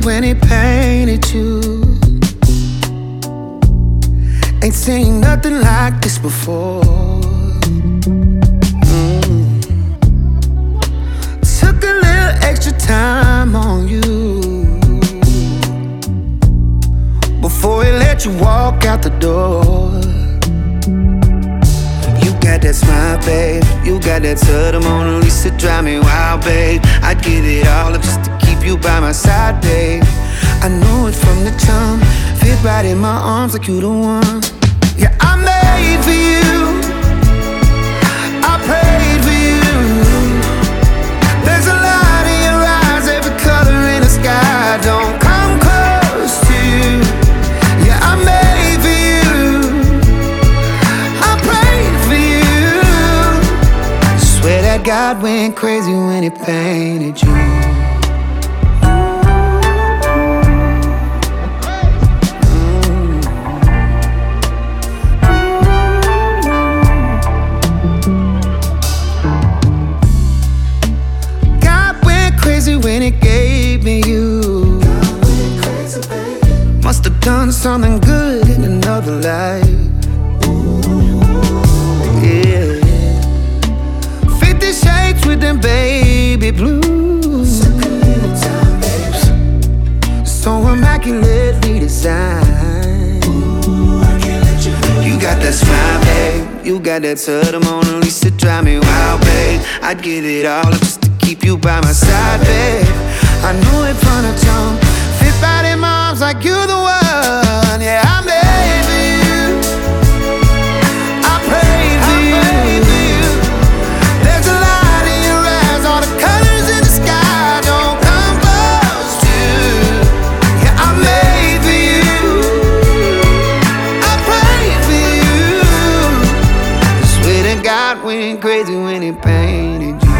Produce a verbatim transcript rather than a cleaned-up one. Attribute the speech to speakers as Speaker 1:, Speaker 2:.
Speaker 1: when he painted you. Ain't seen nothing like this before. mm. Took a little extra time on you before he let you walk out the door. You got that smile, babe. You got that to the Mona Lisa, drive me wild, babe. I'd give it all up just to keep you by my side, babe. I knew it from the jump. Fit right in my arms like you the one. Yeah, I made for you. I prayed for you. There's a light in your eyes, every color in the sky. Don't come close to you. Yeah, I made for you. I prayed for you. Swear that God went crazy when he painted you. When it gave me you, must have done something good in another life. Yeah, Fifty Shades with them baby blues, so immaculately designed. You got that smile, babe. You got that to the Mona Lisa, drive me wild, babe. I'd give it all up just to keep you by my side, babe. I knew it from the jump. Fit right in my arms like you're the one. Yeah, I made for you. I prayed for you. There's a light in your eyes, all the colors in the sky. Don't come close to. Yeah, I made for you. I prayed for you. I swear that God went crazy when he painted you.